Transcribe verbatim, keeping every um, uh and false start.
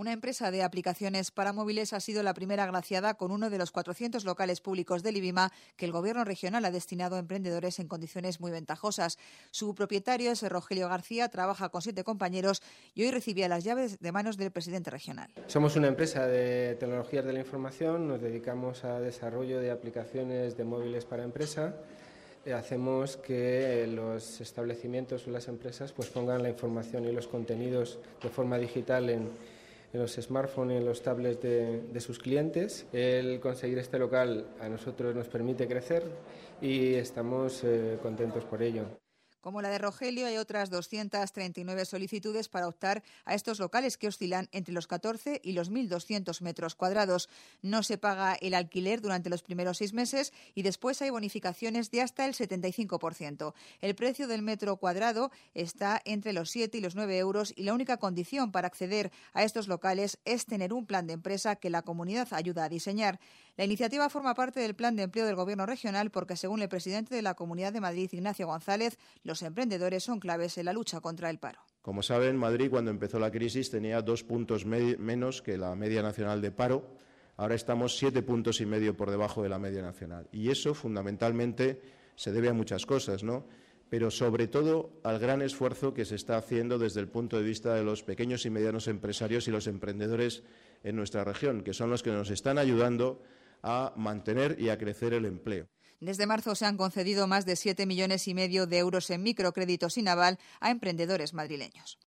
Una empresa de aplicaciones para móviles ha sido la primera agraciada con uno de los cuatrocientos locales públicos del IBIMA que el Gobierno regional ha destinado a emprendedores en condiciones muy ventajosas. Su propietario es Rogelio García, trabaja con siete compañeros y hoy recibía las llaves de manos del presidente regional. Somos una empresa de tecnologías de la información, nos dedicamos a desarrollo de aplicaciones de móviles para empresa. Hacemos que los establecimientos o las empresas pues pongan la información y los contenidos de forma digital en, en los smartphones y en los tablets de, de sus clientes. El conseguir este local a nosotros nos permite crecer y estamos eh, contentos por ello. Como la de Rogelio, hay otras doscientas treinta y nueve solicitudes para optar a estos locales que oscilan entre los catorce y los mil doscientos metros cuadrados. No se paga el alquiler durante los primeros seis meses y después hay bonificaciones de hasta el setenta y cinco por ciento. El precio del metro cuadrado está entre los siete y los nueve euros y la única condición para acceder a estos locales es tener un plan de empresa que la comunidad ayuda a diseñar. La iniciativa forma parte del plan de empleo del Gobierno regional porque, según el presidente de la Comunidad de Madrid, Ignacio González, los emprendedores son claves en la lucha contra el paro. Como saben, Madrid, cuando empezó la crisis, tenía dos puntos menos que la media nacional de paro. Ahora estamos siete puntos y medio por debajo de la media nacional. Y eso, fundamentalmente, se debe a muchas cosas, ¿no? Pero sobre todo al gran esfuerzo que se está haciendo desde el punto de vista de los pequeños y medianos empresarios y los emprendedores en nuestra región, que son los que nos están ayudando a mantener y a crecer el empleo. Desde marzo se han concedido más de siete millones y medio de euros en microcréditos sin aval a emprendedores madrileños.